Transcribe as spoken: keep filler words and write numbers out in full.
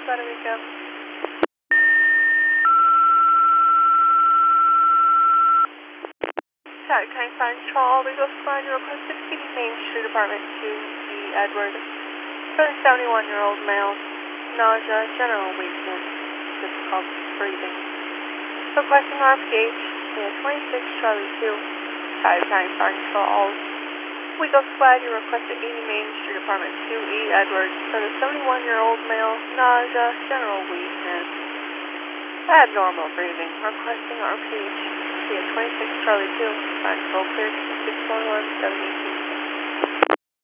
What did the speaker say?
Puerto Rico. Sorry, can I find Charles? We go find your requested City Main Street Apartment two E Edward. For the seventy-one-year-old male, nausea, general weakness, difficult breathing. Requesting R P H, yeah, twenty-six Charlie two. Sorry, can I find Charles? We go flag your requested eighty Main Street Apartment two E Edward. For the seventy-one-year-old male, nausea, general weakness, abnormal breathing. Requesting R P H, yeah, twenty-six Charlie two. Find full clear to six one one seven eight two.